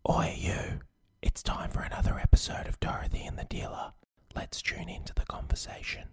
Oi, you. It's time for another episode of Dorothy and the Dealer. Let's tune into the conversation.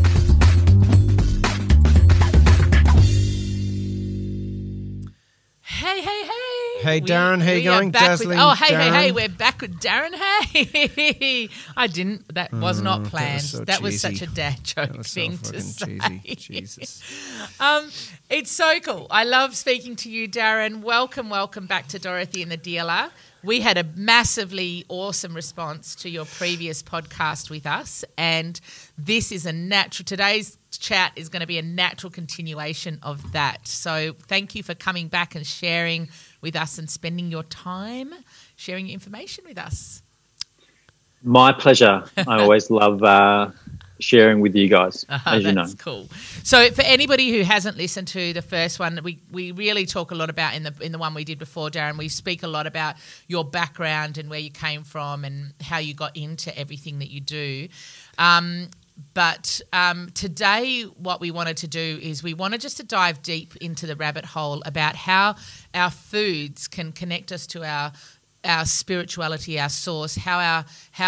Hey. Hey, Darren, how you going? Dazzling Hey, Darren. we're back with Darren. Hey. That was not planned. That was such a dad joke That was so thing to fucking say. cheesy. Jesus. It's so cool. I love speaking to you, Darren. Welcome back to Dorothy and the Dealer. We had a massively awesome response to your previous podcast with us, and this is today's chat is going to be a natural continuation of that. So thank you for coming back and sharing with us and spending your time sharing your information with us. My pleasure. I always love sharing with you guys, as you know. That's cool. So for anybody who hasn't listened to the first one, we really talk a lot about in the one we did before, Darren, we speak a lot about your background and where you came from and how you got into everything that you do. But today what we wanted to do is we wanted just to dive deep into the rabbit hole about how our foods can connect us to our spirituality, our source, how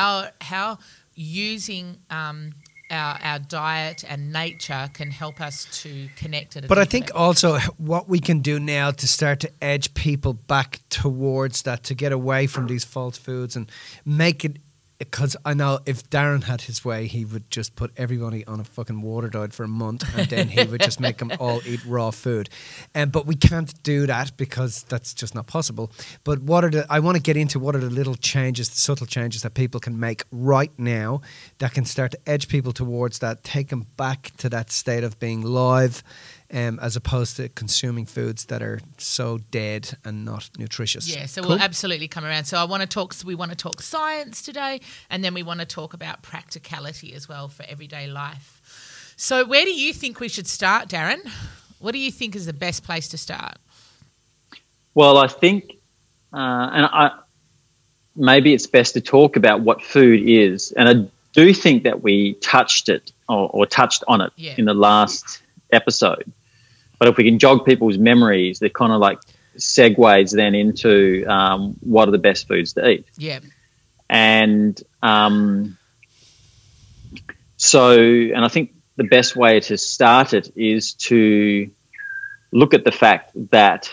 using our diet and nature can help us to connect at a But I deeper think level. also what we can do now to start to edge people back towards that, to get away from these false foods and make it, because I know if Darren had his way, he would just put everybody on a fucking water diet for a month and then he would just make them all eat raw food. But we can't do that because that's just not possible. But I want to get into what are the little changes, the subtle changes that people can make right now that can start to edge people towards that, take them back to that state of being live, as opposed to consuming foods that are so dead and not nutritious. Yeah, so Cool? we'll absolutely come around. So we want to talk science today, and then we want to talk about practicality as well for everyday life. So where do you think we should start, Darren? What do you think is the best place to start? Well, I think, maybe it's best to talk about what food is. And I do think that we touched it or touched on it in the last episode. But if we can jog people's memories, they're kind of like segues then into what are the best foods to eat. Yeah. And and I think the best way to start it is to look at the fact that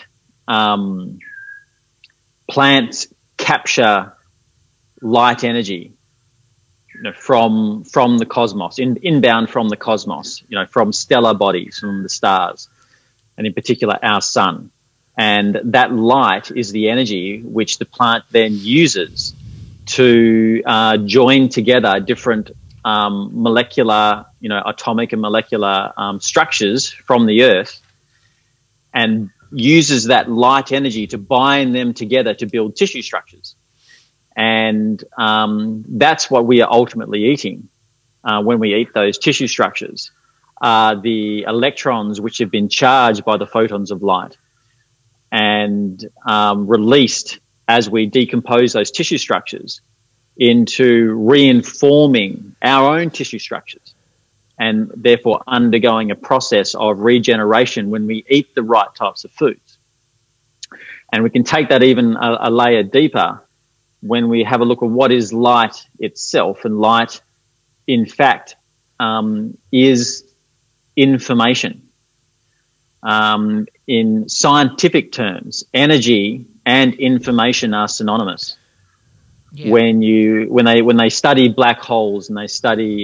plants capture light energy, from the cosmos, inbound from the cosmos, from stellar bodies, from the stars, and in particular our sun. And that light is the energy which the plant then uses to join together different molecular, atomic and molecular structures from the earth, and uses that light energy to bind them together to build tissue structures. And that's what we are ultimately eating when we eat those tissue structures, the electrons which have been charged by the photons of light and released as we decompose those tissue structures into reinforming our own tissue structures, and therefore undergoing a process of regeneration when we eat the right types of foods. And we can take that even a layer deeper when we have a look at what is light itself. And light, in fact, is information. In scientific terms, energy and information are synonymous. Yeah. When they study black holes and they study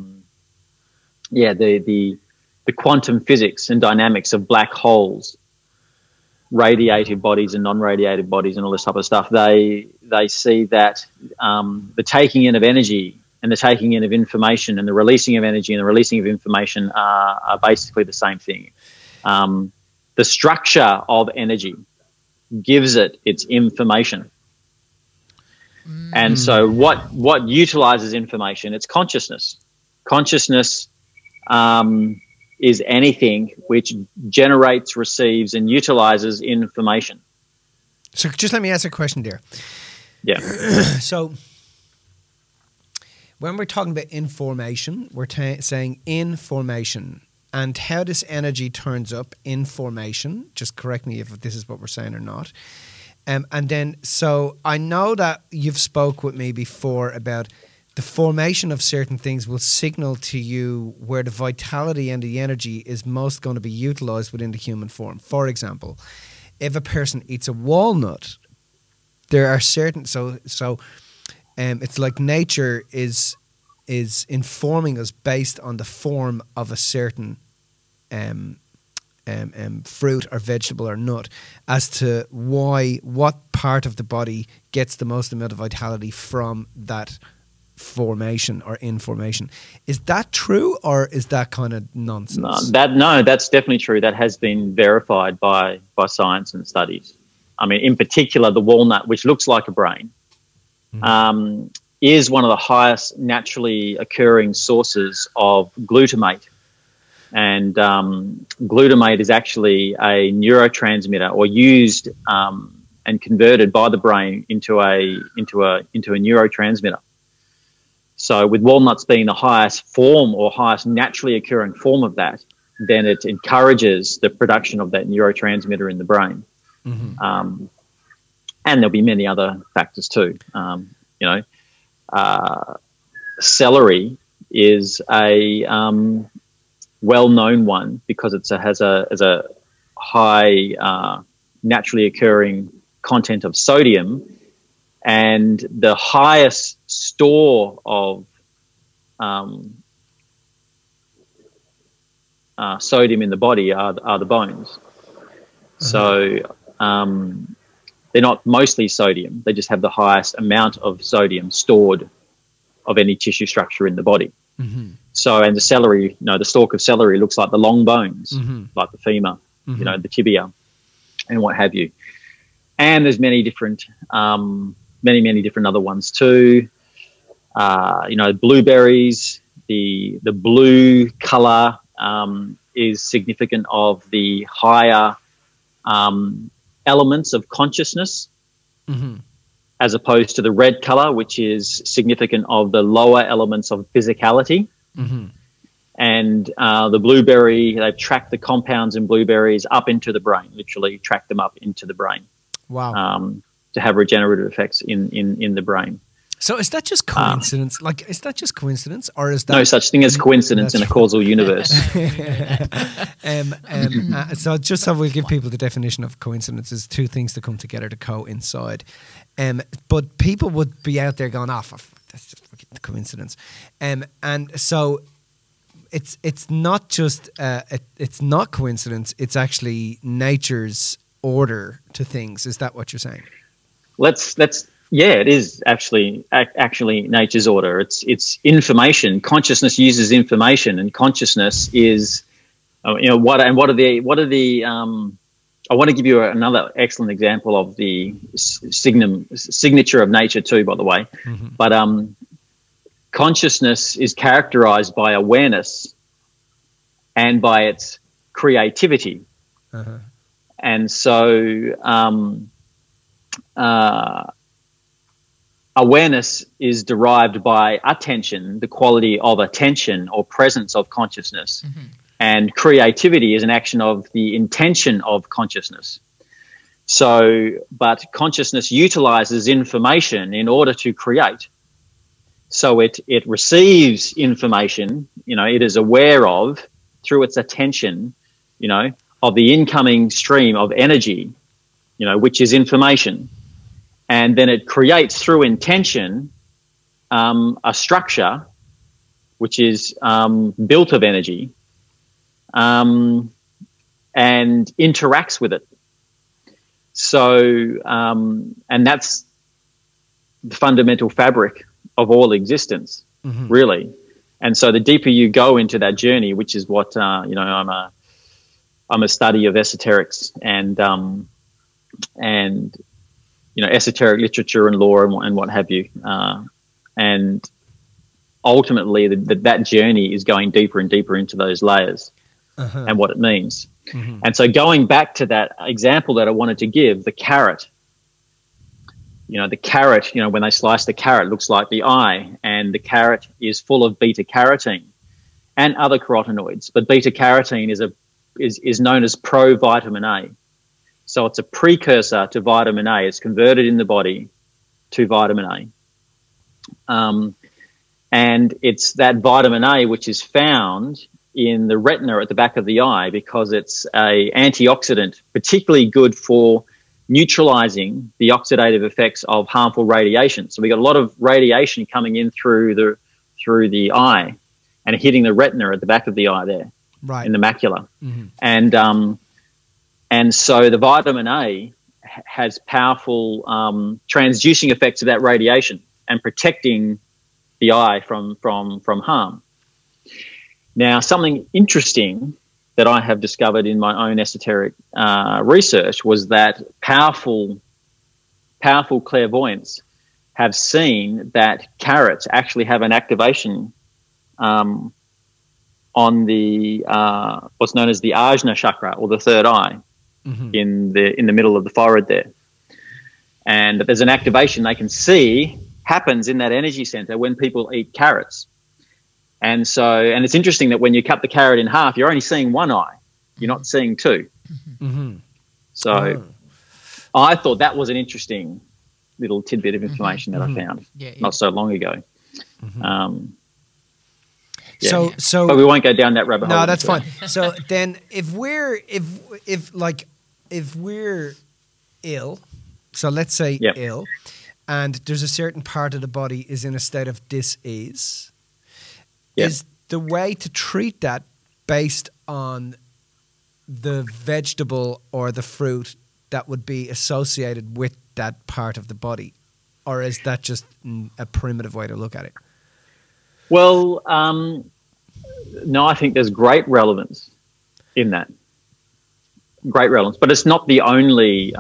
the quantum physics and dynamics of black holes, radiative bodies and non-radiative bodies and all this type of stuff, they see that the taking in of energy and the taking in of information and the releasing of energy and the releasing of information are basically the same thing. The structure of energy gives it its information. And so what utilizes information? It's consciousness. Consciousness is anything which generates, receives, and utilizes information. So just let me ask a question there. Yeah. So when we're talking about information, we're saying information. And how this energy turns up in formation, just correct me if this is what we're saying or not. And then, so I know that you've spoke with me before about the formation of certain things will signal to you where the vitality and the energy is most going to be utilized within the human form. For example, if a person eats a walnut, there are certain it's like nature is informing us based on the form of a certain fruit or vegetable or nut as to what part of the body gets the most amount of vitality from that formation or information. Is that true, or is that kind of nonsense? No, that's definitely true. That has been verified by science and studies. I mean, in particular, the walnut, which looks like a brain, is one of the highest naturally occurring sources of glutamate. And glutamate is actually a neurotransmitter, or used and converted by the brain into a neurotransmitter. So with walnuts being the highest form or highest naturally occurring form of that, then it encourages the production of that neurotransmitter in the brain. And there'll be many other factors too. Celery is a well-known one because it has a high naturally occurring content of sodium, and the highest store of sodium in the body are the bones. So they're not mostly sodium; they just have the highest amount of sodium stored of any tissue structure in the body. So, and the celery, the stalk of celery looks like the long bones, like the femur, the tibia, and what have you. And there's many different, many different other ones too. Blueberries, the blue color is significant of the higher elements of consciousness, as opposed to the red color, which is significant of the lower elements of physicality. And the blueberry, they've tracked the compounds in blueberries up into the brain, literally tracked them up into the brain. Wow. To have regenerative effects in the brain. So is that just coincidence? Is that just coincidence, or is that no such thing as coincidence in a causal universe? So just so we'll give people the definition of coincidence is two things that come together to coincide. But people would be out there going, that's just fucking coincidence. And so it's not just it's not coincidence. It's actually nature's order to things. Is that what you're saying? Yeah, it is actually nature's order. It's information. Consciousness uses information, and consciousness is, what are the I want to give you another excellent example of the signature of nature too, by the way. But consciousness is characterized by awareness and by its creativity. And so awareness is derived by attention, the quality of attention or presence of consciousness. And creativity is an action of the intention of consciousness. So, but consciousness utilizes information in order to create. So it receives information, it is aware of through its attention, of the incoming stream of energy, which is information. And then it creates through intention a structure which is built of energy, and interacts with it. So, and that's the fundamental fabric of all existence, really. And so the deeper you go into that journey, which is what, I'm a study of esoterics and esoteric literature and lore and what have you. And ultimately that journey is going deeper and deeper into those layers and what it means. And so going back to that example that I wanted to give, the carrot, the carrot, when they slice the carrot, it looks like the eye, and the carrot is full of beta carotene and other carotenoids. But beta carotene is known as provitamin A. So it's a precursor to vitamin A. It's converted in the body to vitamin A. And it's that vitamin A which is found in the retina at the back of the eye because it's a antioxidant, particularly good for neutralizing the oxidative effects of harmful radiation. So we got a lot of radiation coming in through the eye and hitting the retina at the back of the eye there, right, in the macula. And so the vitamin A has powerful transducing effects of that radiation and protecting the eye from harm. Now, something interesting that I have discovered in my own esoteric research was that powerful clairvoyants have seen that carrots actually have an activation on the what's known as the Ajna chakra, or the third eye, in the middle of the forehead there, and that there's an activation they can see happens in that energy center when people eat carrots. And it's interesting that when you cut the carrot in half, you're only seeing one eye. You're not seeing two. So I thought that was an interesting little tidbit of information that I found not so long ago. So but we won't go down that rabbit hole. No, that's fine. So then if we're ill, so let's say ill, and there's a certain part of the body is in a state of dis-ease, is the way to treat that based on the vegetable or the fruit that would be associated with that part of the body? Or is that just a primitive way to look at it? Well, no, I think there's great relevance in that. Great relevance. But it's not the only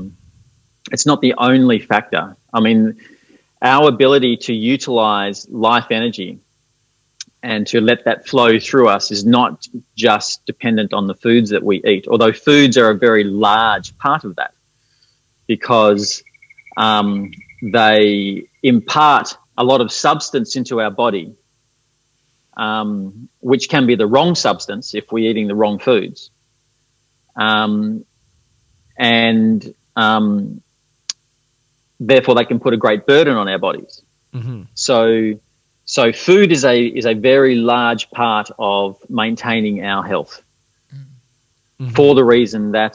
factor. I mean, our ability to utilize life energy and to let that flow through us is not just dependent on the foods that we eat, although foods are a very large part of that, because they impart a lot of substance into our body, which can be the wrong substance if we're eating the wrong foods. Therefore they can put a great burden on our bodies. So food is a very large part of maintaining our health, for the reason that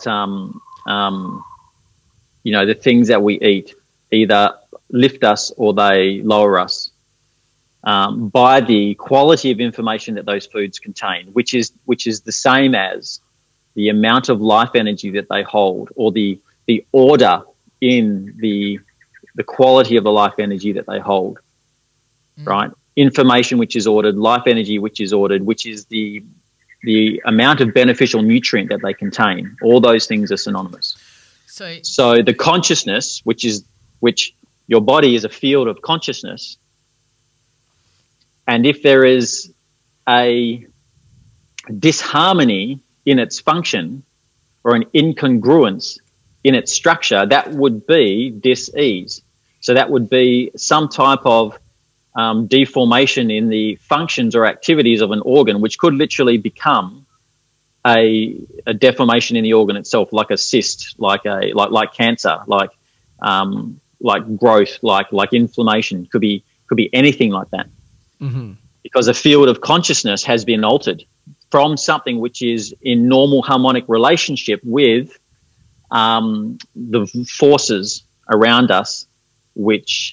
the things that we eat either lift us or they lower us by the quality of information that those foods contain, which is the same as the amount of life energy that they hold, or the order in the quality of the life energy that they hold. Right? Information which is ordered, life energy which is ordered, which is the amount of beneficial nutrient that they contain. All those things are synonymous. So the consciousness, which your body is a field of consciousness, and if there is a disharmony in its function or an incongruence in its structure, that would be dis-ease. So that would be some type of deformation in the functions or activities of an organ, which could literally become a deformation in the organ itself, like a cyst, like cancer, like growth, like inflammation. Could be anything like that, because the field of consciousness has been altered from something which is in normal harmonic relationship with the forces around us, which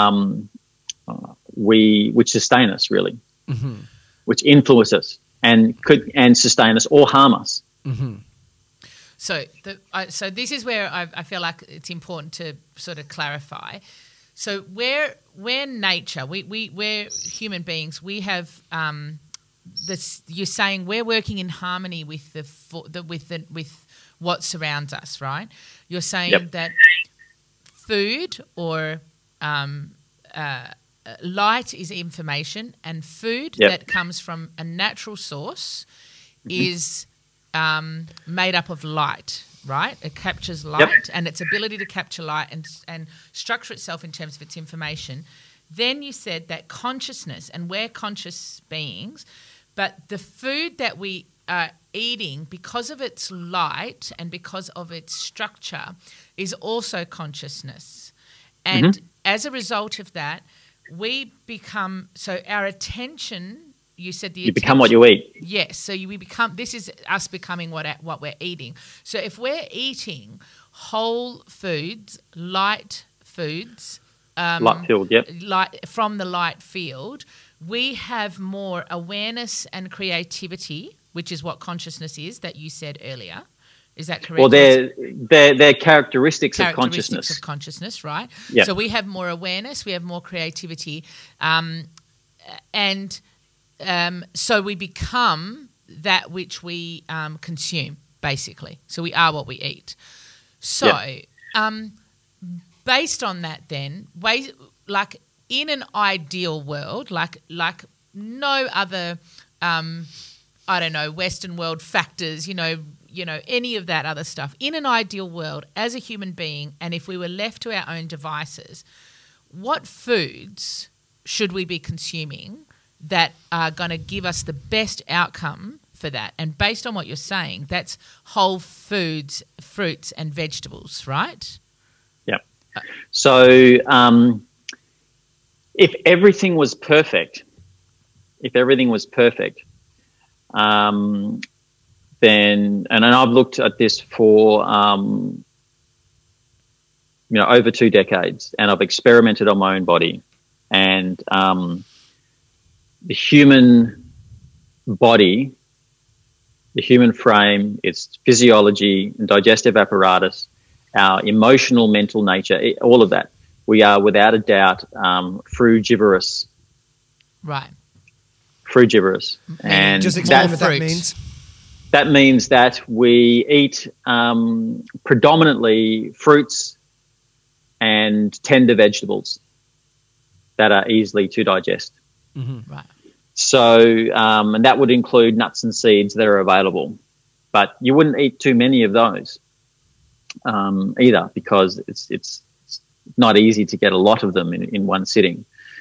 sustain us, really, which influence us and sustain us or harm us. So this is where I feel like it's important to sort of clarify. So we're nature, we're human beings. We have this. You're saying we're working in harmony with with what surrounds us, right? You're saying that food or light is information, and food that comes from a natural source is made up of light, right? It captures light and its ability to capture light and structure itself in terms of its information. Then you said that consciousness, and we're conscious beings, but the food that we are eating, because of its light and because of its structure, is also consciousness. And as a result of that, we become, so our attention, you said the You become what you eat. Yes, so we become, this is us becoming what we're eating. So if we're eating whole foods, light foods, Light field, yep. light from the light field, we have more awareness and creativity, which is what consciousness is, that you said earlier. Is that correct? Well, they're characteristics of consciousness. Of consciousness, right? Yep. So we have more awareness, we have more creativity, and so we become that which we consume, basically. So we are what we eat. So based on that then, like in an ideal world, like no other, I don't know, Western world factors, you know, any of that other stuff. In an ideal world, as a human being, and if we were left to our own devices, what foods should we be consuming that are going to give us the best outcome for that? And based on what you're saying, that's whole foods, fruits and vegetables, right? Yeah. So if everything was perfect, then, and I've looked at this for, over 2 decades, and I've experimented on my own body, and the human body, the human frame, its physiology and digestive apparatus, our emotional, mental nature, all of that, we are without a doubt frugivorous. Right. Frugivorous. And just explain what that fruit. means. That means that we eat predominantly fruits and tender vegetables that are easily to digest. Right. So, and that would include nuts and seeds that are available. But you wouldn't eat too many of those either, because it's not easy to get a lot of them in one sitting.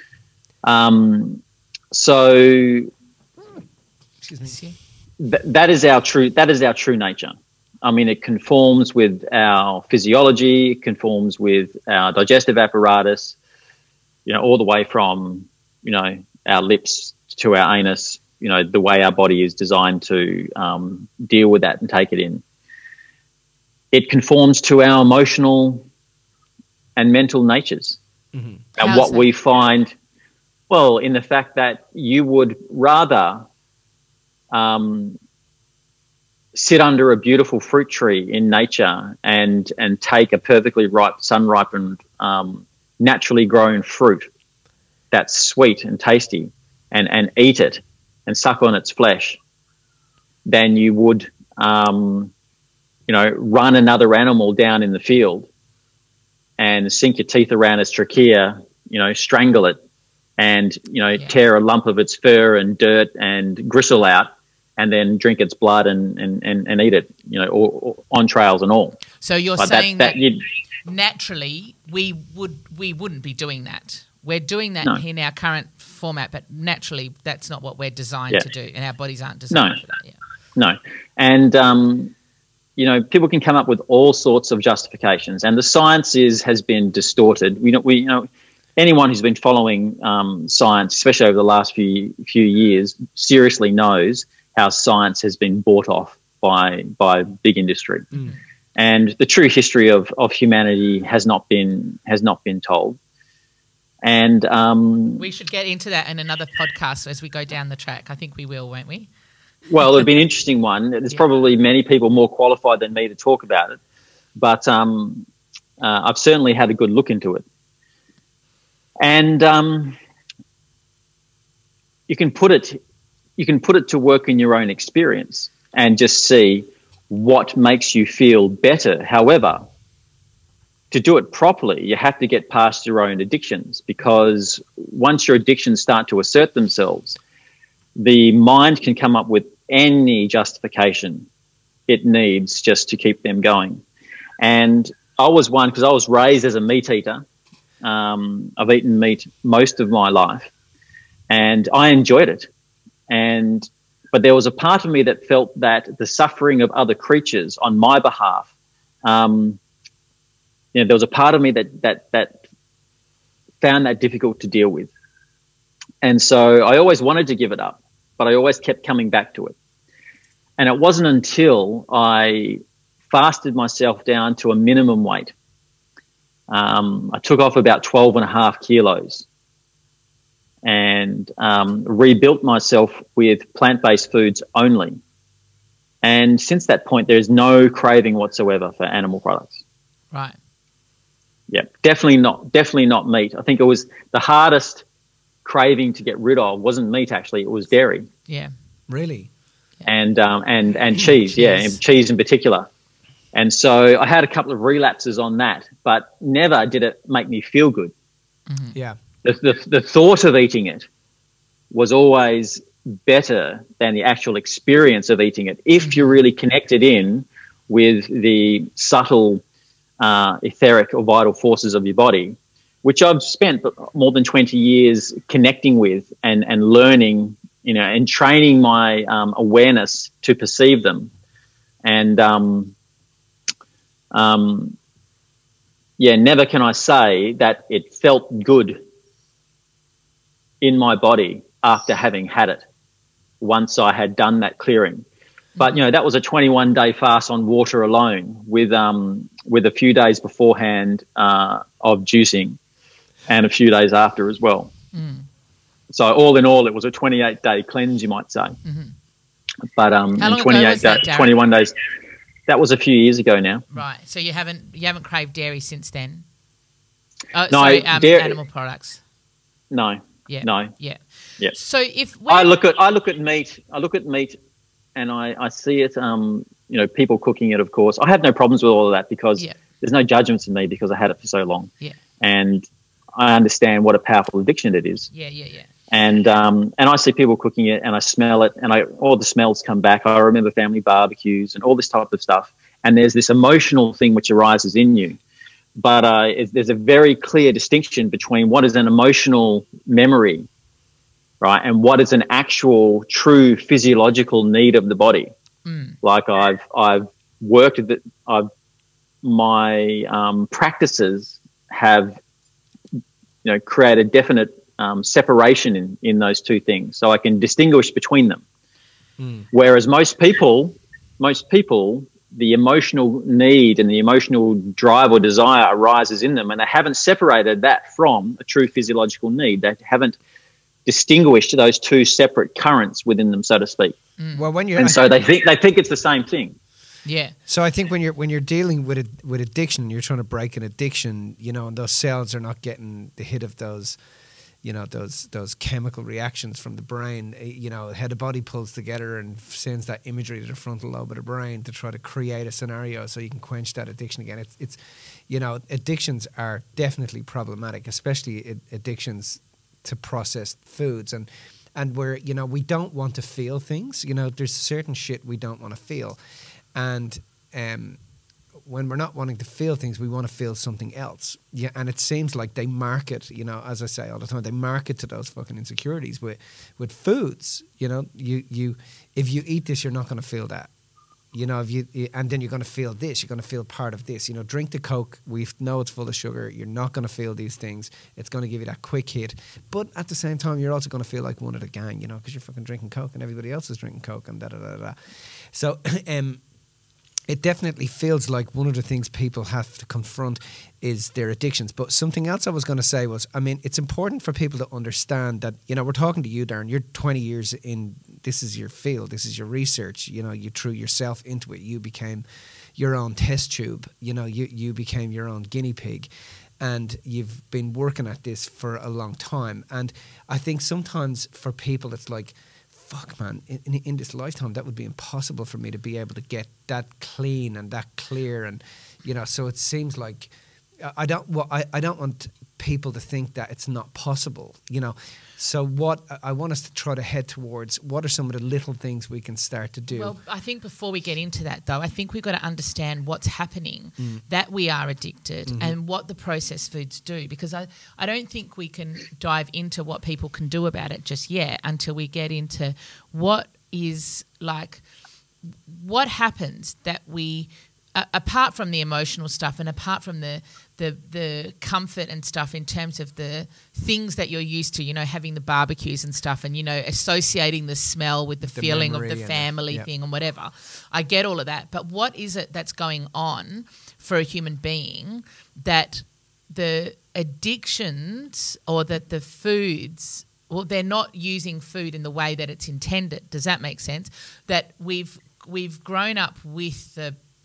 So Excuse me. that is our true nature. I mean, it conforms with our physiology, it conforms with our digestive apparatus, all the way from, our lips to our anus, the way our body is designed to deal with that and take it in. It conforms to our emotional and mental natures. Mm-hmm. And How's what that? we find, well, in the fact that you would rather sit under a beautiful fruit tree in nature and take a perfectly ripe, sun-ripened, naturally grown fruit that's sweet and tasty and eat it and suck on its flesh than you would, run another animal down in the field and sink your teeth around its trachea, strangle it and, tear a lump of its fur and dirt and gristle out, and then drink its blood and eat it, or entrails and all. So you're But saying that you'd- naturally we wouldn't be doing that. We're doing that No. in our current format, but naturally that's not what we're designed Yeah. to do, and our bodies aren't designed for that. Yeah. No. And, people can come up with all sorts of justifications, and the science has been distorted. Anyone who's been following science, especially over the last few years, seriously knows how science has been bought off by big industry. And the true history of humanity has not been told. And We should get into that in another podcast as we go down the track. I think we will, won't we? well, it'd be an interesting one. There's Yeah. probably many people more qualified than me to talk about it, but I've certainly had a good look into it. And you can put it to work in your own experience and just see what makes you feel better. However, to do it properly, you have to get past your own addictions, because once your addictions start to assert themselves, the mind can come up with any justification it needs just to keep them going. And I was one, because I was raised as a meat eater. I've eaten meat most of my life, and I enjoyed it. But But there was a part of me that felt that the suffering of other creatures on my behalf, there was a part of me that found that difficult to deal with. And so I always wanted to give it up, but I always kept coming back to it. And it wasn't until I fasted myself down to a minimum weight. I took off about 12.5 kilos and rebuilt myself with plant-based foods only. And since that point, there's no craving whatsoever for animal products. Right. Yeah, definitely not meat. I think it was the hardest craving to get rid of wasn't meat, actually. It was dairy. Yeah. Really? And cheese, yeah, and cheese in particular. And so I had a couple of relapses on that, but never did it make me feel good. Mm-hmm. Yeah. The thought of eating it was always better than the actual experience of eating it if you really connected in with the subtle etheric or vital forces of your body, which I've spent more than 20 years connecting with and learning, and training my awareness to perceive them. And never can I say that it felt good in my body after having had it once I had done that clearing. But, that was a 21-day fast on water alone with a few days beforehand of juicing and a few days after as well. Mm. So all in all, it was a 28-day cleanse, you might say. Mm-hmm. But how long ago was that, Darren? 21 days. That was a few years ago now. Right. So you haven't craved dairy since then? No, animal products. No. Yeah. No. Yeah. Yeah. So if I look at meat, and I see it. People cooking it. Of course, I have no problems with all of that because there's no judgments in me because I had it for so long. Yeah. And I understand what a powerful addiction it is. Yeah. And I see people cooking it, and I smell it, and all the smells come back. I remember family barbecues and all this type of stuff. And there's this emotional thing which arises in you. But there's a very clear distinction between what is an emotional memory, right, and what is an actual, true physiological need of the body. Mm. Like I've worked with it. My practices have, created definite separation in those two things, so I can distinguish between them. Mm. Whereas most people, the emotional need and the emotional drive or desire arises in them, and they haven't separated that from a true physiological need. They haven't distinguished those two separate currents within them, so to speak. Mm. Well, so they think it's the same thing. Yeah. So I think when you're dealing with addiction, you're trying to break an addiction, and those cells are not getting the hit of those, those chemical reactions from the brain, how the body pulls together and sends that imagery to the frontal lobe of the brain to try to create a scenario so you can quench that addiction again. It's addictions are definitely problematic, especially addictions to processed foods and where, we don't want to feel things. There's certain shit we don't want to feel. And when we're not wanting to feel things, we want to feel something else. Yeah, and it seems like they market, as I say all the time, they market to those fucking insecurities with foods. You if you eat this, you're not going to feel that. And then you're going to feel this. You're going to feel part of this. Drink the Coke. We know it's full of sugar. You're not going to feel these things. It's going to give you that quick hit. But at the same time, you're also going to feel like one of the gang, because you're fucking drinking Coke and everybody else is drinking Coke and da-da-da-da. So it definitely feels like one of the things people have to confront is their addictions. But something else I was going to say was, it's important for people to understand that, we're talking to you, Darren, you're 20 years in, this is your field, this is your research, you threw yourself into it, you became your own test tube, you became your own guinea pig, and you've been working at this for a long time. And I think sometimes for people it's like, fuck, man, in this lifetime, that would be impossible for me to be able to get that clean and that clear. And, so it seems like I don't want people to think that it's not possible, So what I want us to try to head towards, what are some of the little things we can start to do? Well, I think before we get into that, though, I think we've got to understand what's happening, that we are addicted, and what the processed foods do, because I don't think we can dive into what people can do about it just yet until we get into what is like, what happens that we, apart from the emotional stuff and apart from the comfort and stuff in terms of the things that you're used to, having the barbecues and stuff and, associating the smell with the feeling of the family thing and whatever. I get all of that. But what is it that's going on for a human being that the addictions or that the foods, well, they're not using food in the way that it's intended? Does that make sense? That we've grown up with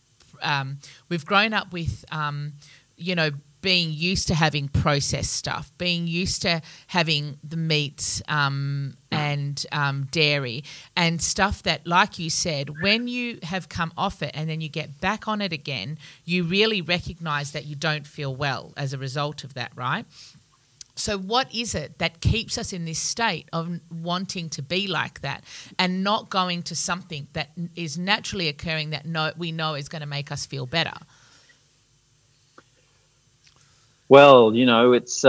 being used to having processed stuff, being used to having the meats and dairy and stuff that, like you said, when you have come off it and then you get back on it again, you really recognise that you don't feel well as a result of that, right? So what is it that keeps us in this state of wanting to be like that and not going to something that is naturally occurring that we know is going to make us feel better? Well, it's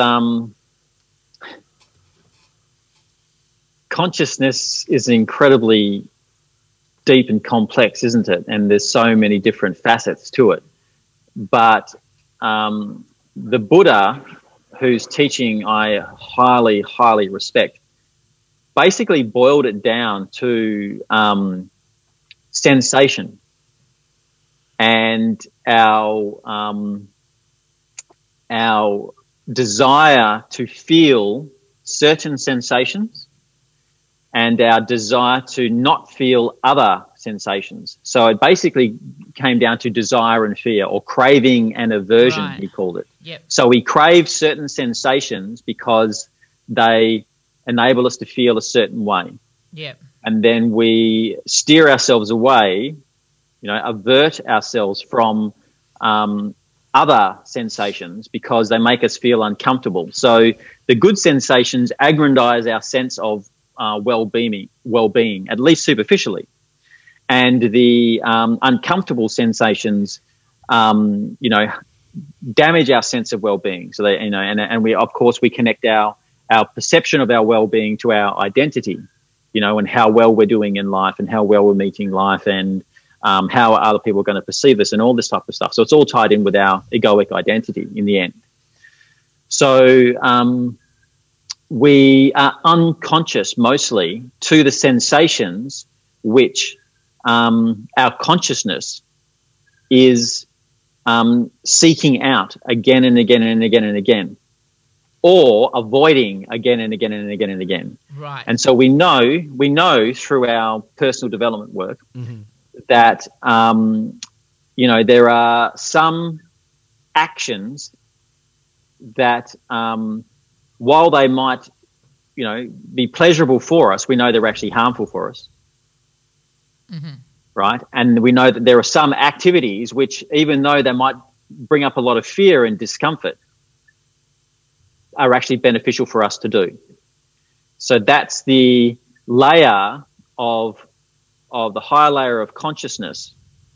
consciousness is incredibly deep and complex, isn't it? And there's so many different facets to it. But the Buddha, whose teaching I highly, highly respect, basically boiled it down to sensation and our desire to feel certain sensations and our desire to not feel other sensations. So it basically came down to desire and fear, or craving and aversion, right. He called it. Yep. So we crave certain sensations because they enable us to feel a certain way. Yep. And then we steer ourselves away, avert ourselves from other sensations because they make us feel uncomfortable. So the good sensations aggrandize our sense of well-being, at least superficially. And the uncomfortable sensations, damage our sense of well-being. So they, and we, of course, we connect our perception of our well-being to our identity, and how well we're doing in life and how well we're meeting life and how other people are going to perceive us and all this type of stuff. So it's all tied in with our egoic identity in the end. So we are unconscious mostly to the sensations which our consciousness is seeking out again and again and again and again, or avoiding again and again and again and again. Right. And so we know through our personal development work that there are some actions that while they might be pleasurable for us, we know they're actually harmful for us. Right? And we know that there are some activities which, even though they might bring up a lot of fear and discomfort, are actually beneficial for us to do. So that's the layer of the higher layer of consciousness,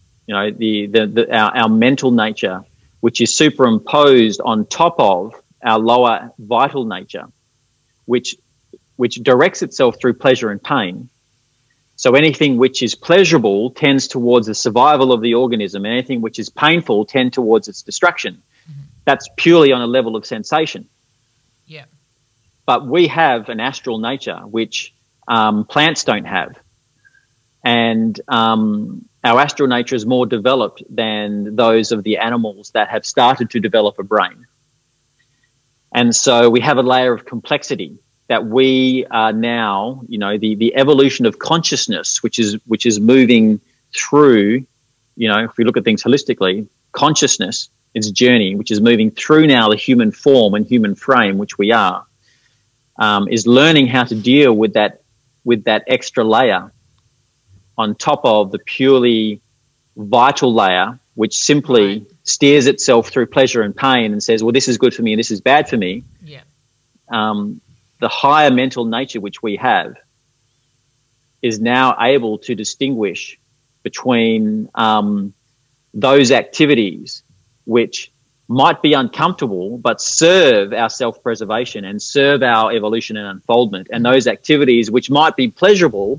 our mental nature, which is superimposed on top of our lower vital nature, which directs itself through pleasure and pain. So anything which is pleasurable tends towards the survival of the organism. Anything which is painful tends towards its destruction. That's purely on a level of sensation. Yeah. But we have an astral nature which plants don't have. And our astral nature is more developed than those of the animals that have started to develop a brain. And so we have a layer of complexity that we are now, the evolution of consciousness, which is moving through, if we look at things holistically, consciousness, its journey, which is moving through now the human form and human frame, which we are, is learning how to deal with that extra layer on top of the purely vital layer, which simply steers itself through pleasure and pain and says, well, this is good for me and this is bad for me. Yeah. The higher mental nature which we have is now able to distinguish between those activities which might be uncomfortable but serve our self-preservation and serve our evolution and unfoldment, and those activities which might be pleasurable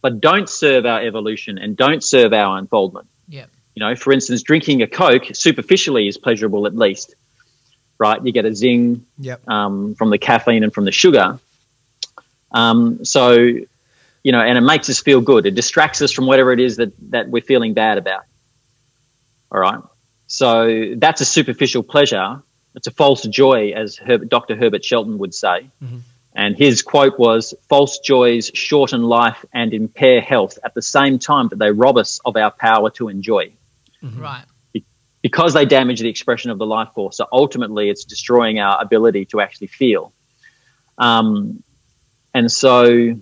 but don't serve our evolution and don't serve our unfoldment. Yeah. You know, for instance, drinking a Coke superficially is pleasurable at least, right? You get a zing from the caffeine and from the sugar. So, you know, and it makes us feel good. It distracts us from whatever it is that we're feeling bad about. All right. So that's a superficial pleasure. It's a false joy, as Dr. Herbert Shelton would say. Mm-hmm. And his quote was, false joys shorten life and impair health at the same time that they rob us of our power to enjoy. Mm-hmm. Right. Because they damage the expression of the life force. So ultimately it's destroying our ability to actually feel. And so, you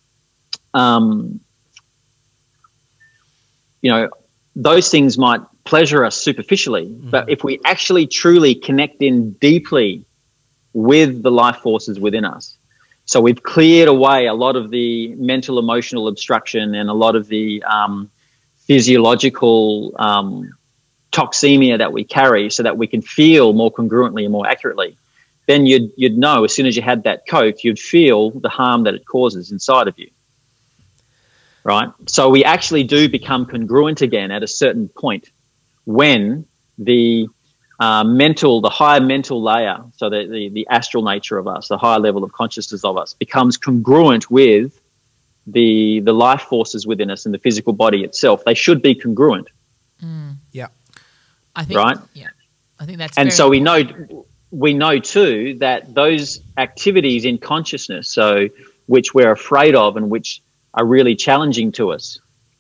know, those things might pleasure us superficially, but if we actually truly connect in deeply with the life forces within us, so we've cleared away a lot of the mental, emotional obstruction and a lot of the physiological toxemia that we carry so that we can feel more congruently and more accurately, then you'd know as soon as you had that Coke, you'd feel the harm that it causes inside of you. Right? So we actually do become congruent again at a certain point when the the higher mental layer, so the astral nature of us, the higher level of consciousness of us, becomes congruent with the life forces within us and the physical body itself. They should be congruent. Yeah. I think, right? Yeah. I think that's and so we know too that those activities in consciousness, so which we're afraid of and which are really challenging to us,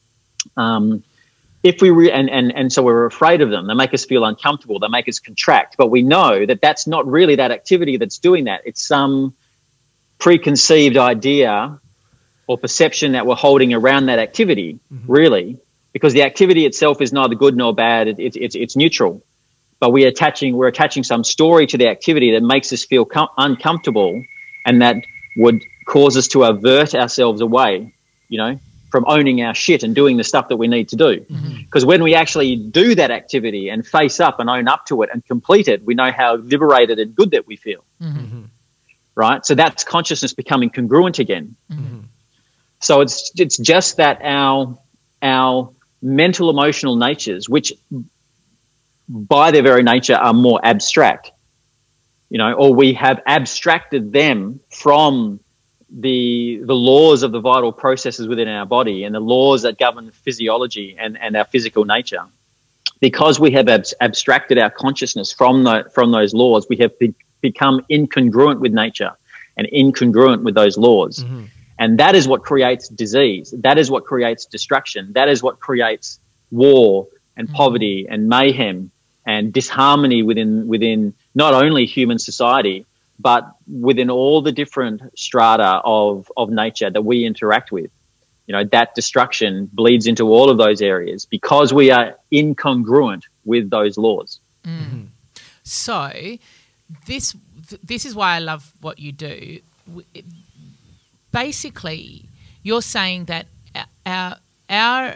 if we and so we're afraid of them, they make us feel uncomfortable, they make us contract, but we know that that's not really that activity that's doing that. It's some preconceived idea or perception that we're holding around that activity, really, because the activity itself is neither good nor bad. It's neutral, but we're attaching some story to the activity that makes us feel uncomfortable, and that would cause us to avert ourselves away, you know, from owning our shit and doing the stuff that we need to do. Because when we actually do that activity and face up and own up to it and complete it, we know how liberated and good that we feel. Right? So that's consciousness becoming congruent again. So it's just that our mental, emotional natures, which by their very nature are more abstract, you know, or we have abstracted them from the laws of the vital processes within our body and the laws that govern physiology and our physical nature. Because we have abstracted our consciousness from those laws, we have become incongruent with nature and incongruent with those laws. And that is what creates disease. That is what creates destruction. That is what creates war and poverty and mayhem and disharmony within not only human society, but within all the different strata of nature that we interact with. You know, that destruction bleeds into all of those areas because we are incongruent with those laws. So this is why I love what you do. Basically, you're saying that our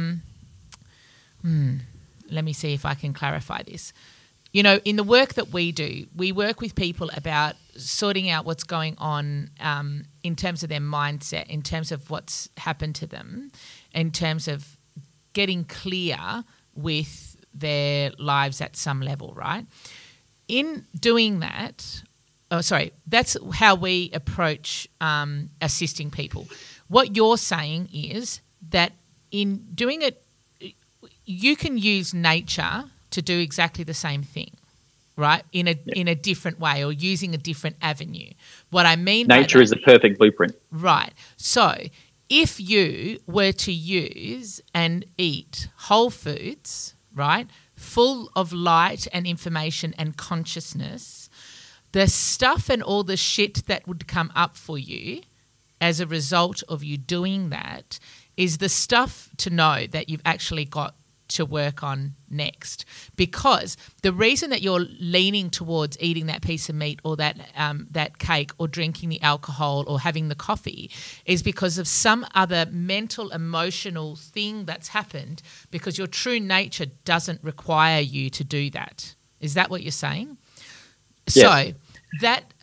let me see if I can clarify this. You know, in the work that we do, we work with people about sorting out what's going on in terms of their mindset, in terms of what's happened to them, in terms of getting clear with their lives at some level, right? In doing that, that's how we approach assisting people. What you're saying is that in doing it, you can use nature to do exactly the same thing, right? In a different way, or using a different avenue. What I mean by nature is the perfect blueprint. Right. So if you were to use and eat whole foods, right, full of light and information and consciousness, the stuff and all the shit that would come up for you as a result of you doing that is the stuff to know that you've actually got to work on next. Because the reason that you're leaning towards eating that piece of meat or that cake or drinking the alcohol or having the coffee is because of some other mental, emotional thing that's happened, because your true nature doesn't require you to do that. Is that what you're saying? Yes. So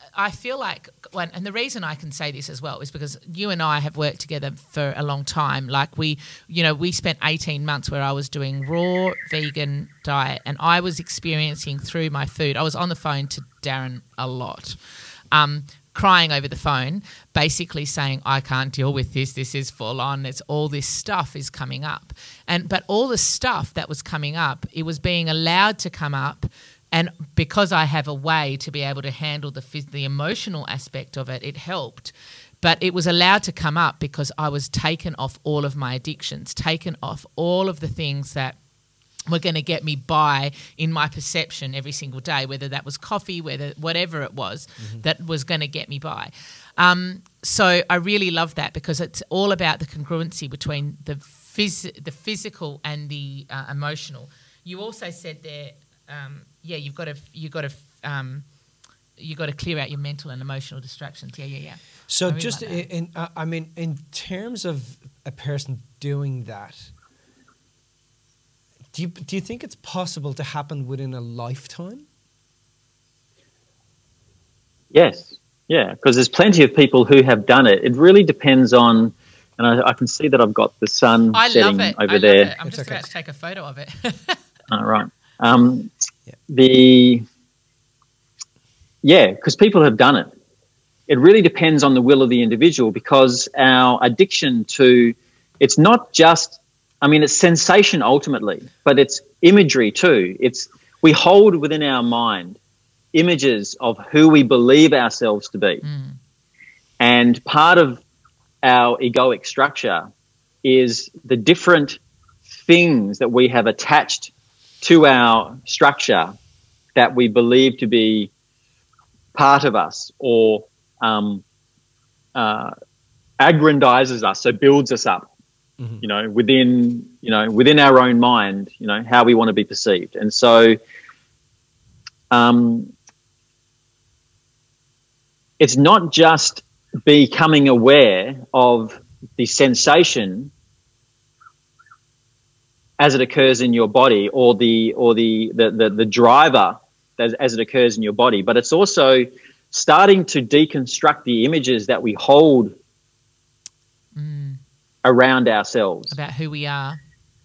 I feel like and the reason I can say this as well is because you and I have worked together for a long time. Like we spent 18 months where I was doing raw vegan diet, and I was experiencing through my food. I was on the phone to Darren a lot, crying over the phone, basically saying, I can't deal with this. This is full on. It's all this stuff is coming up. But all the stuff that was coming up, it was being allowed to come up. And because I have a way to be able to handle the emotional aspect of it, it helped. But it was allowed to come up because I was taken off all of my addictions, taken off all of the things that were going to get me by in my perception every single day, whether that was coffee, whatever it was that was going to get me by. So I really love that because it's all about the congruency between the physical and the emotional. You also said there, you've got to clear out your mental and emotional distractions. Yeah. So really just like in terms of a person doing that, do you think it's possible to happen within a lifetime? Yes, yeah, because there's plenty of people who have done it. It really depends on, and I can see that I've got the sun setting over there. Love it. I'm just about to take a photo of it. All right. Because people have done it. It really depends on the will of the individual, because our addiction to, it's not just, it's sensation ultimately, but it's imagery too. We hold within our mind images of who we believe ourselves to be. And part of our egoic structure is the different things that we have attached to our structure that we believe to be part of us, or aggrandizes us, so builds us up, within our own mind, how we want to be perceived. And so it's not just becoming aware of the sensation as it occurs in your body, or the driver as it occurs in your body, but it's also starting to deconstruct the images that we hold around ourselves about who we are,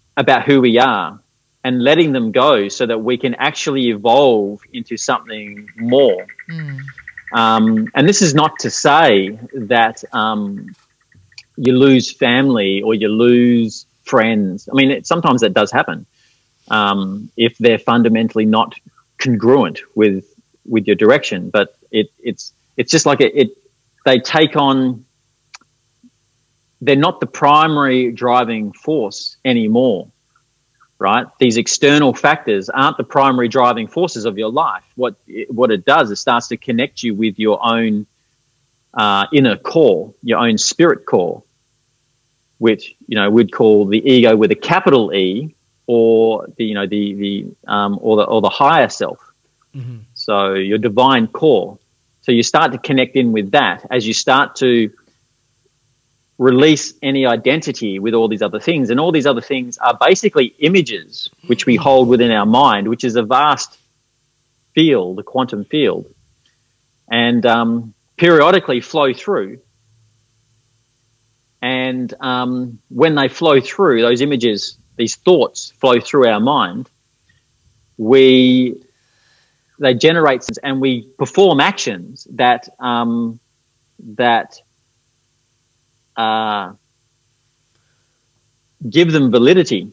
and letting them go so that we can actually evolve into something more. And this is not to say that you lose family or you lose friends. Sometimes that does happen if they're fundamentally not congruent with your direction. But it's just like they take on. They're not the primary driving force anymore, right? These external factors aren't the primary driving forces of your life. What it does, it starts to connect you with your own inner core, your own spirit core, which we'd call the ego with a capital E, or the higher self. So your divine core. So you start to connect in with that as you start to release any identity with all these other things. And all these other things are basically images which we hold within our mind, which is a vast field, a quantum field, and periodically flow through. And when they flow through, those images, these thoughts flow through our mind, they generate sense, and we perform actions that give them validity,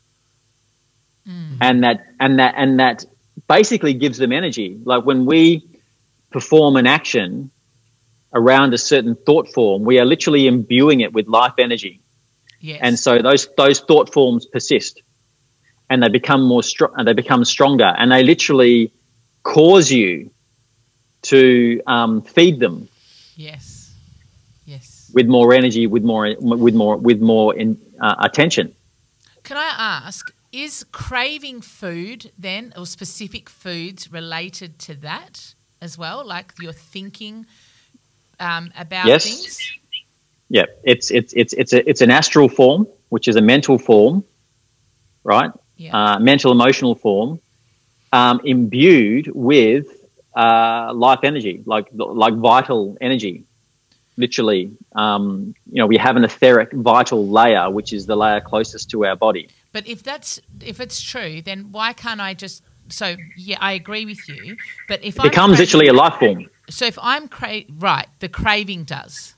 and that basically gives them energy. Like when we perform an action around a certain thought form, we are literally imbuing it with life energy. Yes. And so those thought forms persist, and they become and they become stronger, and they literally cause you to feed them. Yes. With more energy, with more attention. Can I ask, is craving food then, or specific foods, related to that as well? Like you're thinking about things? Yeah, it's an astral form, which is a mental form, right? Yeah. Mental emotional form, imbued with life energy, like vital energy. Literally, we have an etheric vital layer, which is the layer closest to our body. But if it's true, then why can't I just? So yeah, I agree with you. But if It becomes literally a life form. So if I'm the craving does.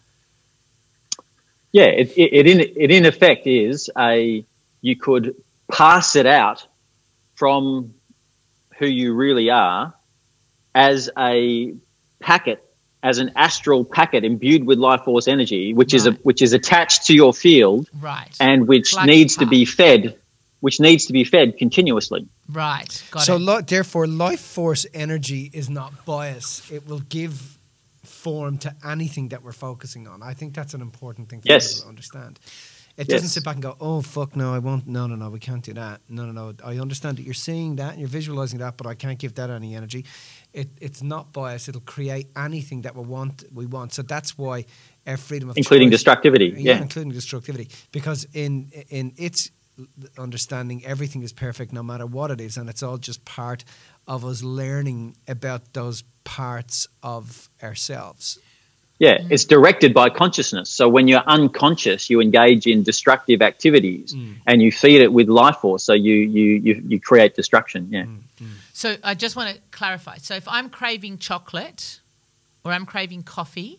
Yeah, it in effect is you could pass it out from who you really are as a packet, as an astral packet imbued with life force energy, which is attached to your field, right, and which like needs to be fed continuously. Right. Got so it. therefore, life force energy is not bias. It will give form to anything that we're focusing on. I think that's an important thing for people to understand. It doesn't sit back and go, oh, fuck, no, I won't. No, we can't do that. No. I understand that you're seeing that and you're visualizing that, but I can't give that any energy. It's not bias. It'll create anything that we want. So that's why our freedom of including choice, destructivity. Yeah, including destructivity. Because in its understanding, everything is perfect no matter what it is, and it's all just part of us learning about those parts of ourselves. Yeah, it's directed by consciousness. So when you're unconscious, you engage in destructive activities and you feed it with life force. So you create destruction. Yeah. So I just want to clarify. So if I'm craving chocolate or I'm craving coffee,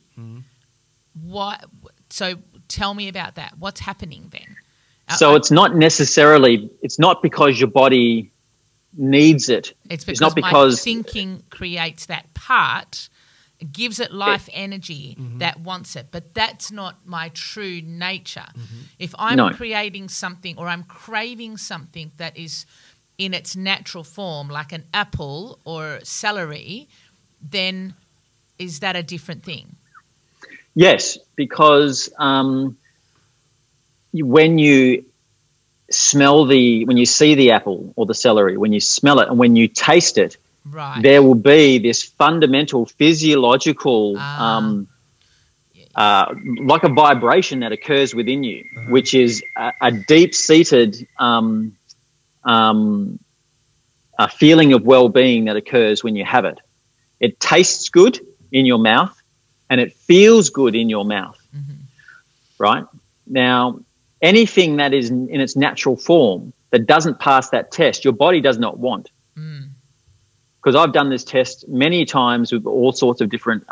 what? So tell me about that. What's happening then? So it's not because your body needs it. It's not because my thinking creates that part, gives it life energy that wants it. But that's not my true nature. If I'm creating something or I'm craving something that is in its natural form, like an apple or celery, then is that a different thing? Yes, because when you see the apple or the celery, when you smell it and when you taste it, there will be this fundamental physiological, like a vibration that occurs within you, which is a deep-seated a feeling of well-being that occurs when you have it. It tastes good in your mouth and it feels good in your mouth, right? Now, anything that is in its natural form that doesn't pass that test, your body does not want. Because I've done this test many times with all sorts of different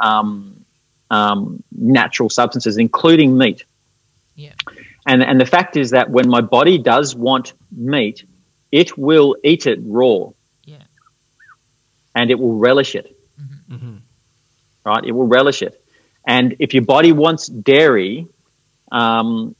natural substances, including meat. Yeah. And the fact is that when my body does want meat, it will eat it raw. Yeah. And it will relish it. Right? It will relish it. And if your body wants dairy, and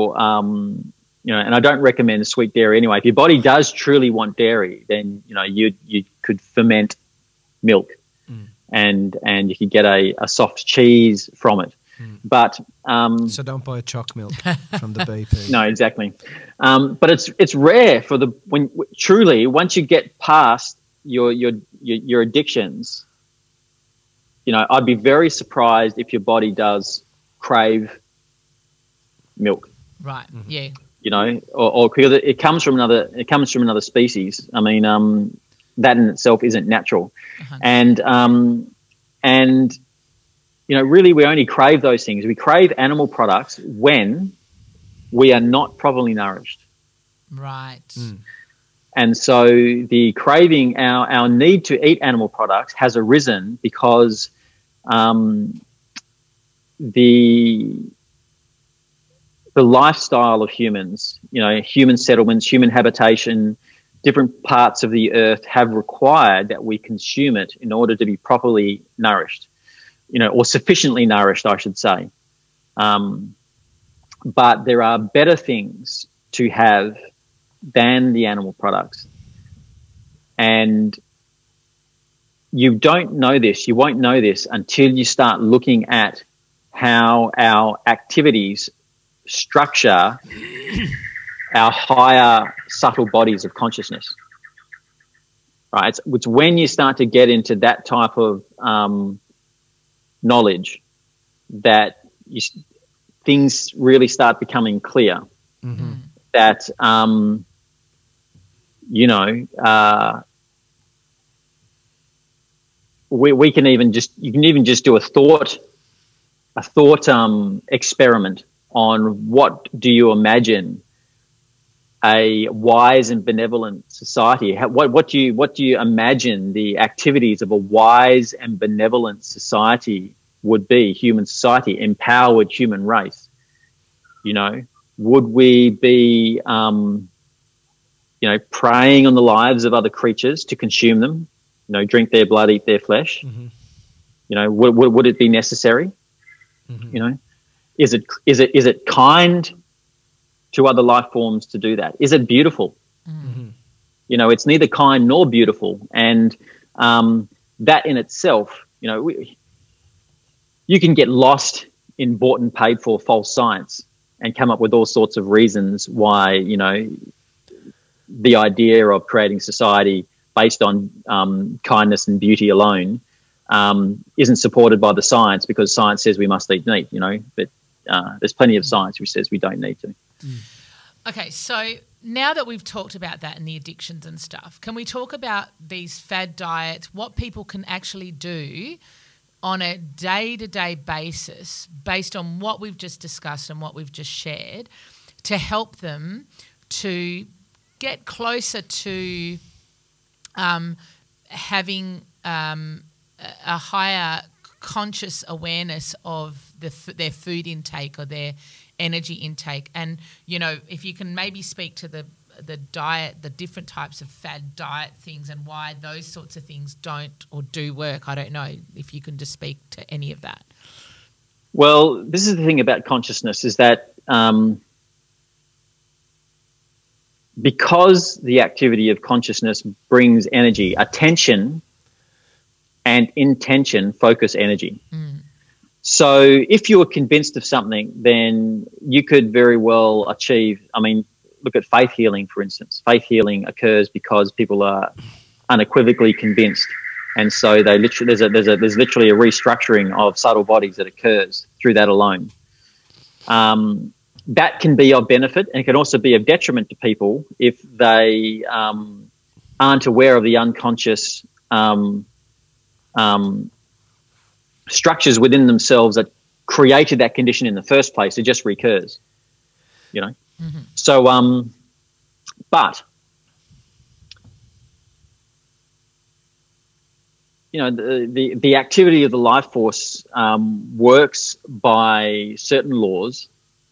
I don't recommend sweet dairy anyway. If your body does truly want dairy, then you could ferment milk, and you could get a soft cheese from it. But so don't buy a choc milk from the BP. No, exactly. But it's rare for once you get past your addictions. I'd be very surprised if your body does crave milk. Right. Yeah. Or because it comes from another species. I mean, that in itself isn't natural, and really we only crave those things. We crave animal products when we are not properly nourished. Right. And so the craving, our need to eat animal products has arisen because the lifestyle of humans, human settlements, human habitation, different parts of the earth have required that we consume it in order to be properly nourished, or sufficiently nourished, I should say. But there are better things to have than the animal products. And you won't know this until you start looking at how our activities structure our higher subtle bodies of consciousness, right? It's when you start to get into that type of knowledge that things really start becoming clear. That we can even just do a thought experiment on what do you imagine a wise and benevolent society. What do you imagine the activities of a wise and benevolent society would be? Human society, empowered human race. You know, would we be, preying on the lives of other creatures to consume them? You know, drink their blood, eat their flesh. Mm-hmm. You know, would it be necessary? Mm-hmm. You know, is it kind to other life forms to do that? Is it beautiful? Mm-hmm. You know, it's neither kind nor beautiful, and that in itself, you know, you can get lost in bought and paid for false science and come up with all sorts of reasons why, you know, the idea of creating society based on kindness and beauty alone isn't supported by the science, because science says we must eat meat, you know, but there's plenty of science which says we don't need to. Okay, so now that we've talked about that and the addictions and stuff, can we talk about these fad diets, what people can actually do on a day-to-day basis based on what we've just discussed and what we've just shared to help them to get closer to having a higher conscious awareness of their food intake or their energy intake? And, you know, if you can maybe speak to the diet, the different types of fad diet things and why those sorts of things don't or do work. I don't know if you can just speak to any of that. Well, this is the thing about consciousness, is that because the activity of consciousness brings energy, attention and intention focus energy. So if you were convinced of something, then you could very well achieve, I mean, look at faith healing, for instance. Faith healing occurs because people are unequivocally convinced. And so they literally, there's literally a restructuring of subtle bodies that occurs through that alone. That can be of benefit, and it can also be of detriment to people if they aren't aware of the unconscious structures within themselves that created that condition in the first place. It just recurs, you know. Mm-hmm. So, but you know, the activity of the life force works by certain laws.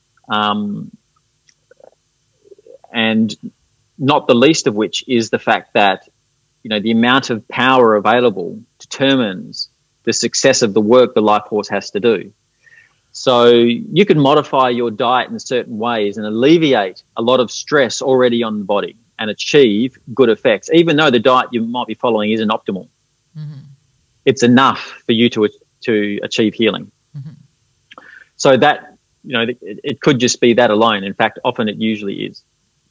And not the least of which is the fact that, you know, the amount of power available determines the success of the work the life force has to do. So you can modify your diet in certain ways and alleviate a lot of stress already on the body and achieve good effects, even though the diet you might be following isn't optimal. Mm-hmm. It's enough for you to achieve healing. Mm-hmm. So that, you know, it could just be that alone. In fact, often it usually is.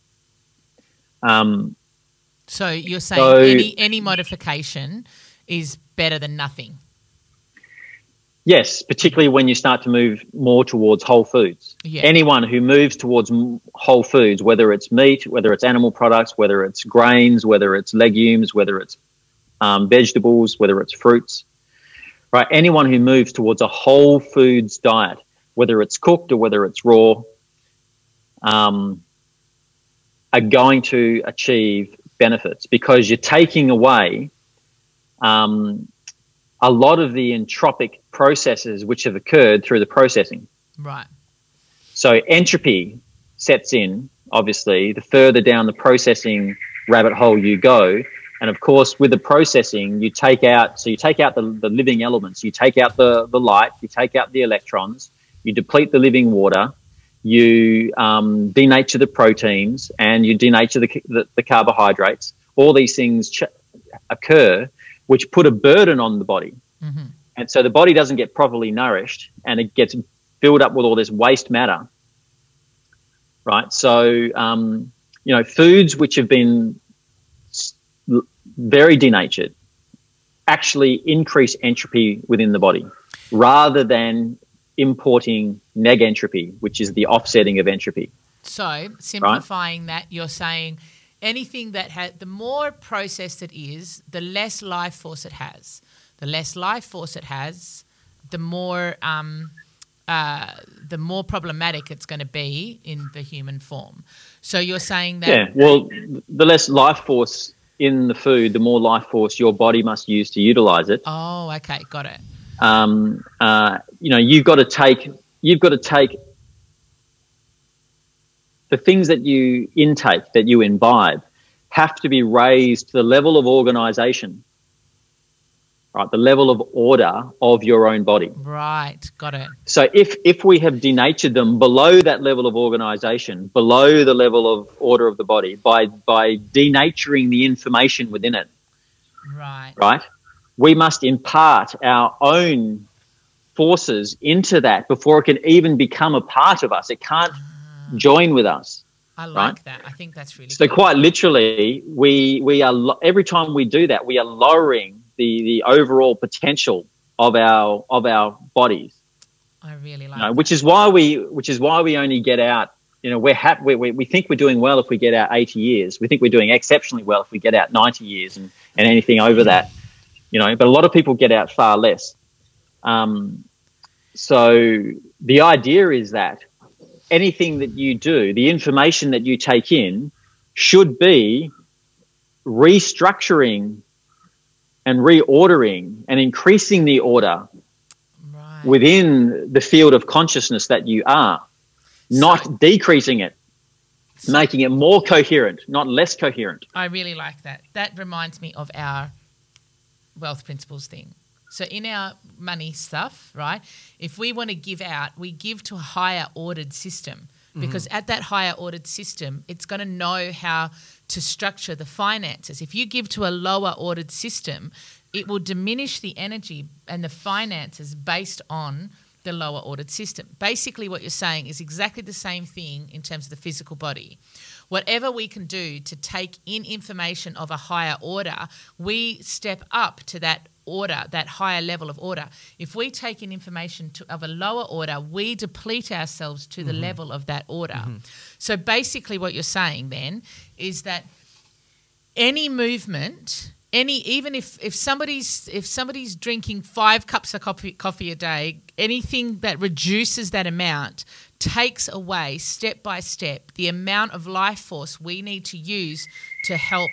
So you're saying any modification is better than nothing? Yes, particularly when you start to move more towards whole foods. Yeah. Anyone who moves towards whole foods, whether it's meat, whether it's animal products, whether it's grains, whether it's legumes, whether it's vegetables, whether it's fruits, right? Anyone who moves towards a whole foods diet, whether it's cooked or whether it's raw, are going to achieve benefits, because you're taking away a lot of the entropic processes which have occurred through the processing. Right. So entropy sets in, obviously, the further down the processing rabbit hole you go. And of course, with the processing, you take out the living elements, you take out the light, you take out the electrons, you deplete the living water, you denature the proteins, and you denature the carbohydrates. All these things occur, which put a burden on the body. Mm-hmm. And so the body doesn't get properly nourished, and it gets filled up with all this waste matter, right? So, you know, foods which have been very denatured actually increase entropy within the body, rather than importing negentropy, which is the offsetting of entropy. So simplifying that, you're saying anything that the more processed it is, the less life force it has. the less life force it has, the more problematic it's going to be in the human form. So you're saying that... Yeah, well, the less life force in the food, the more life force your body must use to utilize it. Oh, okay, got it. You've got to take the things that you intake, that you imbibe, have to be raised to the level of organization, right? The level of order of your own body. Right, got it. So if we have denatured them below that level of organization, below the level of order of the body, by denaturing the information within it, right? We must impart our own forces into that before it can even become a part of us. It can't join with us. I like right? that. I think that's really so cool. Quite literally, we are every time we do that, we are lowering the overall potential of our bodies. I really like that. Which is why we only get out. We're happy. We think we're doing well if we get out 80 years. We think we're doing exceptionally well if we get out 90 years and anything over that. But a lot of people get out far less. So the idea is that anything that you do, the information that you take in, should be restructuring and reordering and increasing the order within the field of consciousness that you are, not decreasing it, making it more coherent, not less coherent. I really like that. That reminds me of our wealth principles thing. So in our money stuff, right, if we want to give out, we give to a higher ordered system, because at that higher ordered system, it's going to know how to structure the finances. If you give to a lower ordered system, it will diminish the energy and the finances based on the lower ordered system. Basically what you're saying is exactly the same thing in terms of the physical body. Whatever we can do to take in information of a higher order, we step up to that order, that higher level of order. If we take in information of a lower order, we deplete ourselves to the level of that order. So basically what you're saying then is that any movement, even if somebody's drinking 5 cups of coffee a day, anything that reduces that amount takes away step by step the amount of life force we need to use to help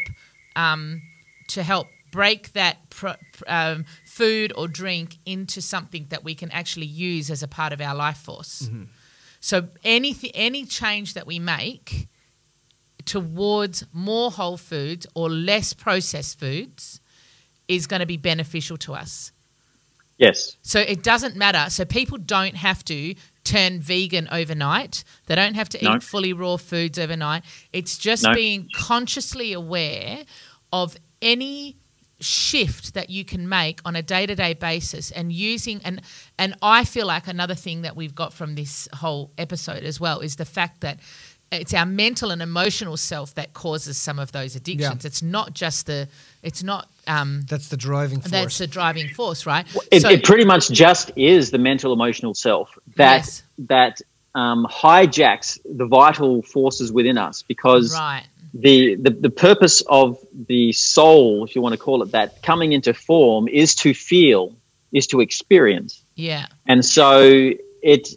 break that food or drink into something that we can actually use as a part of our life force. So any change that we make towards more whole foods or less processed foods is going to be beneficial to us. Yes. So it doesn't matter. So people don't have to turn vegan overnight. They don't have to eat fully raw foods overnight. It's just being consciously aware of any shift that you can make on a day-to-day basis and using and I feel like another thing that we've got from this whole episode as well is the fact that it's our mental and emotional self that causes some of those addictions. It's not just that's the driving force. That's the driving force, right? It pretty much just is the mental emotional self that hijacks the vital forces within us, because the purpose of the soul, if you want to call it that, coming into form is to feel, is to experience. Yeah. And so it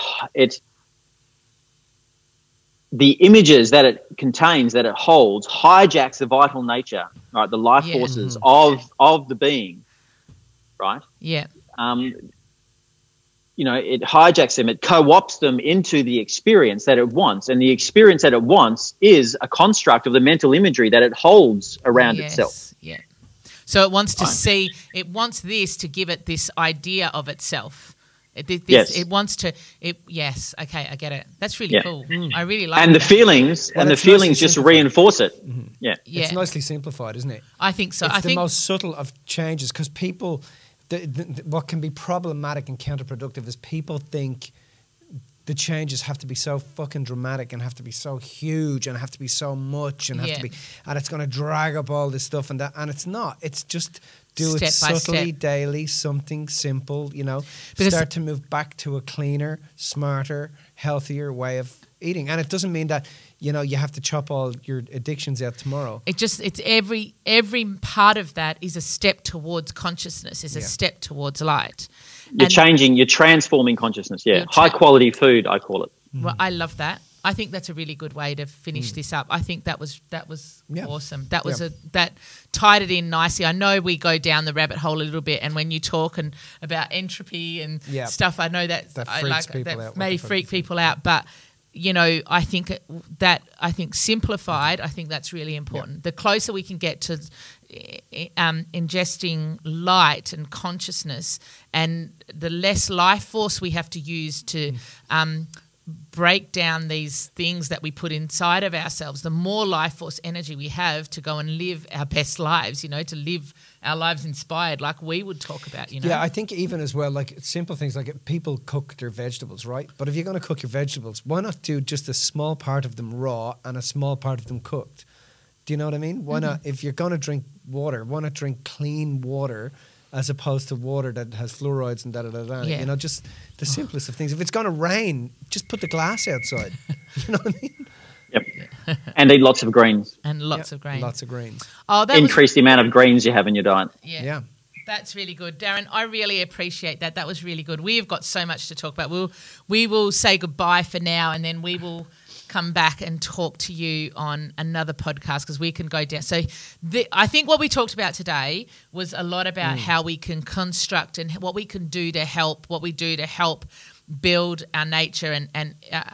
the images that it contains, that it holds, hijacks the vital nature, right? The life forces of the being, right? Yeah. It hijacks them, it co-opts them into the experience that it wants, and the experience that it wants is a construct of the mental imagery that it holds around itself. Yeah. So it wants to see, it wants this to give it this idea of itself. It wants to. Yes. Okay, I get it. That's really cool. I really like. And the feelings, just reinforce it. Yeah. It's nicely simplified, isn't it? I think so. It's the most subtle of changes, because people, what can be problematic and counterproductive is people think the changes have to be so fucking dramatic and have to be so huge and have to be so much and have to be, and it's going to drag up all this stuff and that, and it's not. It's just Do step it by subtly, step. daily, something simple, Because- start to move back to a cleaner, smarter, healthier way of eating. And it doesn't mean that, you have to chop all your addictions out tomorrow. It's every part of that is a step towards consciousness, is a step towards light. You're transforming consciousness. Yeah, high quality food, I call it. Well, I love that. I think that's a really good way to finish this up. I think that was awesome. That was that tied it in nicely. I know we go down the rabbit hole a little bit, and when you talk about entropy and stuff, I know that may freak people out, but I think simplified, I think that's really important. The closer we can get to ingesting light and consciousness, and the less life force we have to use to break down these things that we put inside of ourselves, the more life force energy we have to go and live our best lives, to live our lives inspired, like we would talk about, Yeah, I think even as well, like simple things like people cook their vegetables, right? But if you're going to cook your vegetables, why not do just a small part of them raw and a small part of them cooked? Do you know what I mean? Why not, if you're going to drink water, why not drink clean water as opposed to water that has fluorides and da-da-da-da? Yeah. Just the simplest of things. If it's going to rain, just put the glass outside. You know what I mean? Yep. And eat lots of greens. And lots of grains. Lots of greens. Oh, Increase the amount of greens you have in your diet. Yeah. That's really good. Darren, I really appreciate that. That was really good. We've got so much to talk about. We will say goodbye for now, and then we will come back and talk to you on another podcast, because we can go down. So I think what we talked about today was a lot about how we can construct and what we can do to help, what we do to help build our nature, and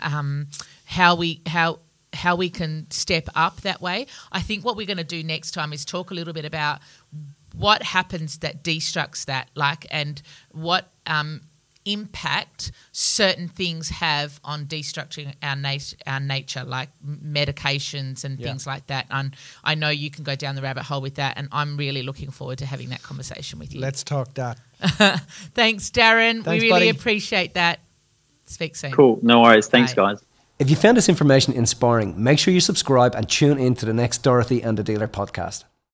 how we can step up that way. I think what we're going to do next time is talk a little bit about what happens that destructs that, and what impact certain things have on destructuring our nature, like medications and things like that. And I know you can go down the rabbit hole with that, and I'm really looking forward to having that conversation with you. Let's talk that. Thanks, Darren. Thanks, we really buddy. appreciate that. Speak soon. Cool. No worries. Thanks, Bye. guys. If you found this information inspiring, make sure you subscribe and tune in to the next Dorothy and the Dealer podcast.